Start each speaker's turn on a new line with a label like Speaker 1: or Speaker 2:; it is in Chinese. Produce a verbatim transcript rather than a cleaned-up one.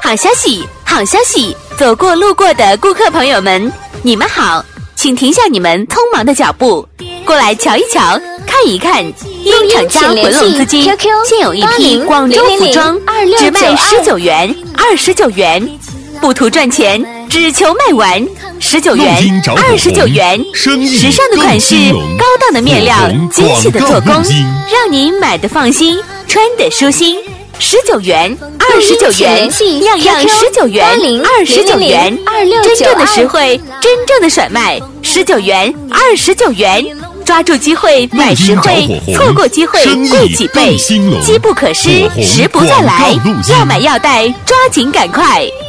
Speaker 1: 好消息，好消息！走过路过的顾客朋友们，你们好，请停下你们匆忙的脚步，过来瞧一瞧，看一看。因厂家回笼资金，现有一批广州服装，只卖十九元、二十九元，不图赚钱，只求卖完。十九元、二十九元，时尚的款式，高档的面料，精细的做工，让您买的放心，穿的舒心。十九元、二十九元，样样十九元、二十九元，真正的实惠，真正的甩卖。十九元、二十九元，抓住机会买实惠，错过机会贵几倍，机不可失，时不再来。要买要带，抓紧赶快！